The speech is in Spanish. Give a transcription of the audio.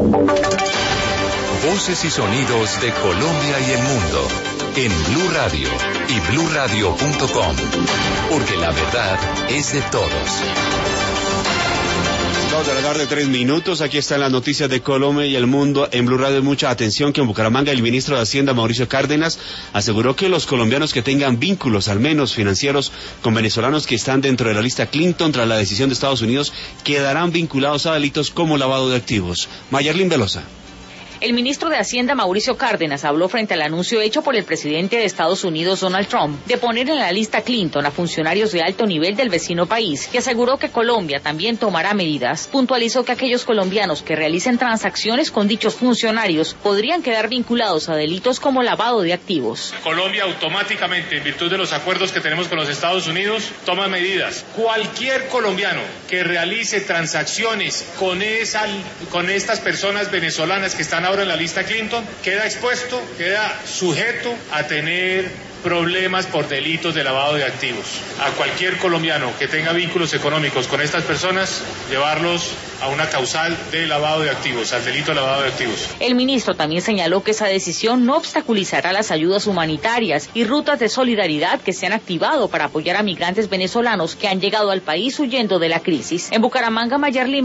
Voces y sonidos de Colombia y el mundo en Blue Radio y bluradio.com, porque la verdad es de todos. 2:03 p.m. Aquí están las noticias de Colombia y el mundo en Blue Radio. Mucha atención que en Bucaramanga el ministro de Hacienda, Mauricio Cárdenas, aseguró que los colombianos que tengan vínculos, al menos financieros, con venezolanos que están dentro de la lista Clinton tras la decisión de Estados Unidos, quedarán vinculados a delitos como lavado de activos. Mayerlin Velosa. El ministro de Hacienda, Mauricio Cárdenas, habló frente al anuncio hecho por el presidente de Estados Unidos, Donald Trump, de poner en la lista Clinton a funcionarios de alto nivel del vecino país, y aseguró que Colombia también tomará medidas. Puntualizó que aquellos colombianos que realicen transacciones con dichos funcionarios podrían quedar vinculados a delitos como lavado de activos. Colombia automáticamente, en virtud de los acuerdos que tenemos con los Estados Unidos, toma medidas. Cualquier colombiano que realice transacciones con estas personas venezolanas que están ahora en la lista Clinton, queda expuesto, queda sujeto a tener problemas por delitos de lavado de activos. A cualquier colombiano que tenga vínculos económicos con estas personas, llevarlos a una causal de lavado de activos, al delito de lavado de activos. El ministro también señaló que esa decisión no obstaculizará las ayudas humanitarias y rutas de solidaridad que se han activado para apoyar a migrantes venezolanos que han llegado al país huyendo de la crisis. En Bucaramanga, Mayerlin